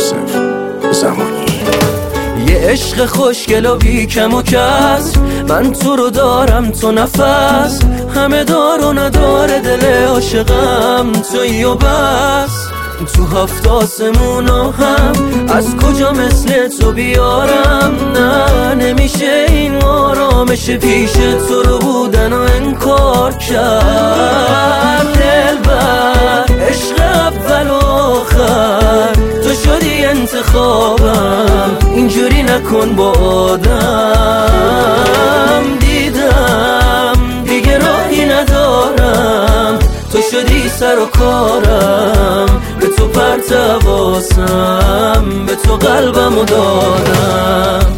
یوسف زمانی. یه عشق خوشگل و بی کم و کس، من تو رو دارم تو نفس، همه دار و نداره دل عاشقم تویی و بس. تو هفت آسمونا هم از کجا مثل تو بیارم، نه نمیشه این آرامش پیش تو رو بودن و انکار کرد. دلبر عشق اول و آخر تو شدی انتخابم، اینجوری نکن با آدم. دیدم دیگه راهی ندارم، تو شدی سر و کارم، به تو پرتواسم، به تو قلبمو دادم.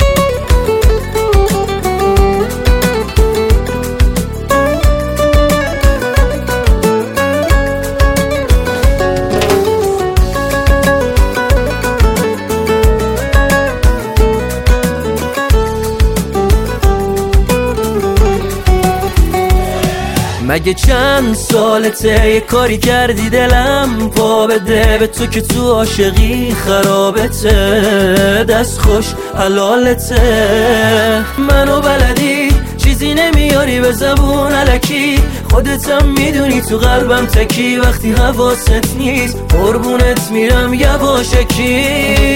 مگه چند سالته یه کاری کردی دلم پا بده به تو که تو عاشقی خرابته، دست خوش حلالته. منو بلدی چیزی نمیاری به زبون الکی، خودتم میدونی تو قلبم تکی، وقتی حواست نیست قربونت میرم یواشکی.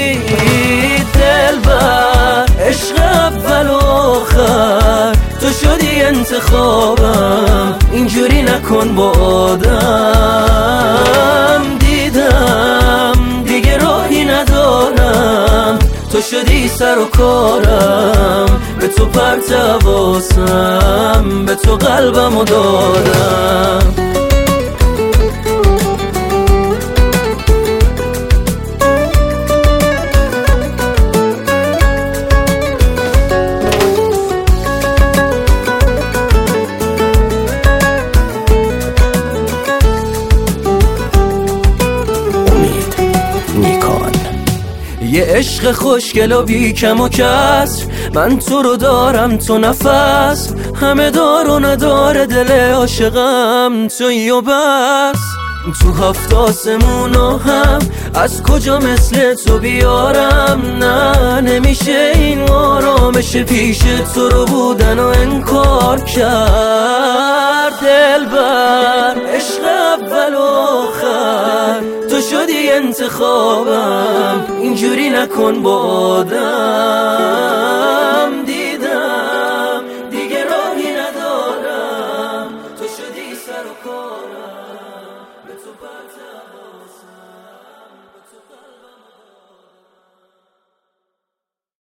دلبر عشق اول و آخر تو شدی انتخابم، اینجوری نکن با آدم. دیدم دیگه راهی ندارم، تو شدی سر و کارم، به تو پرتواسم، به تو قلبمو دادم. یه عشق خوشگل و بی کم و کس، من تو رو دارم تو نفس، همه دار و نداره دل عاشقم تویی و بس. تو هفت آسمونا هم از کجا مثل تو بیارم، نه نمیشه این آرامش پیش تو رو بودن و انکار کرد. دلبر عشق اول و آخر تو شدی انتخابم، اینجوری نکن با آدم. دیدم دیگه راهی ندارم، تو شدی سر و کارم، به تو پرتواسم.